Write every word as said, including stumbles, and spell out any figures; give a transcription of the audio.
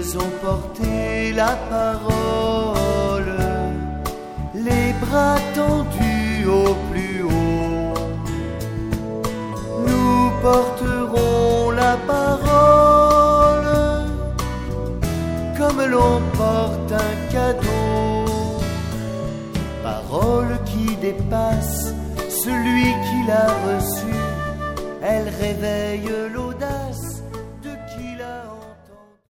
Ils ont porté la parole, les bras tendus au plus haut. Nous porterons la parole comme l'on porte un cadeau. Parole qui dépasse celui qui l'a reçue, elle réveille l'audace.